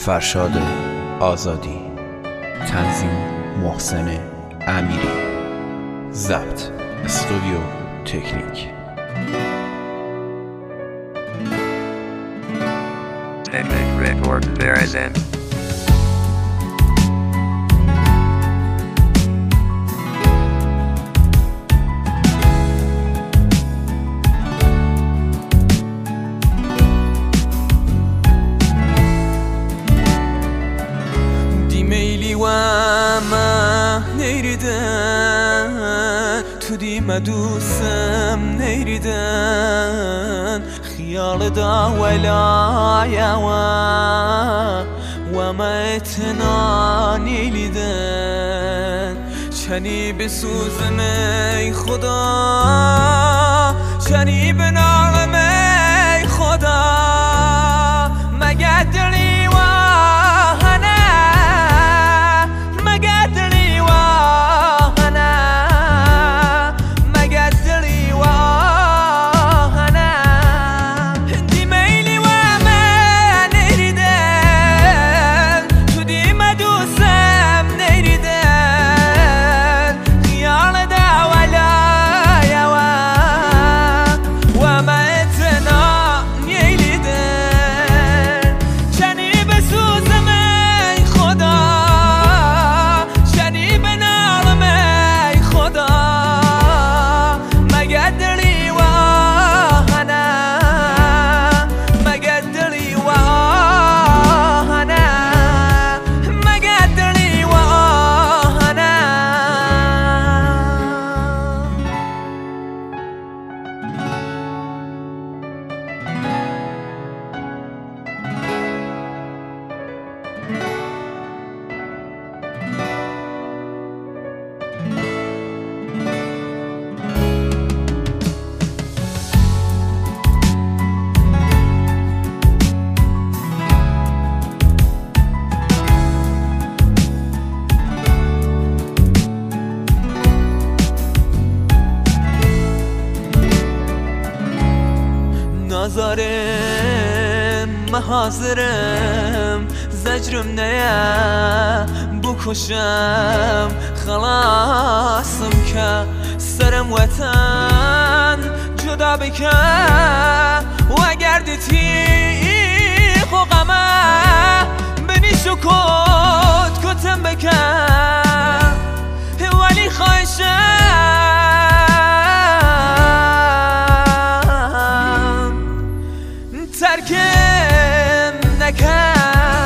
فرشاد آزادی، تنظیم محسن امیری، ضبط استودیو تکنیک. Record Verizon. وما نيردن تودي مدوسم نيردن خيال دا ولا يوا وما اتنا نيلدن شني بسوزم ای خدا شني بنارم ای خدا مگدلی نازارم حاضرم زجرم نیا بکشم خلاصم که سرم وطن جدا بکن و اگر دیتی خوقمه بنی شکوت کتم بکن ولی خواهشم ترکم نکن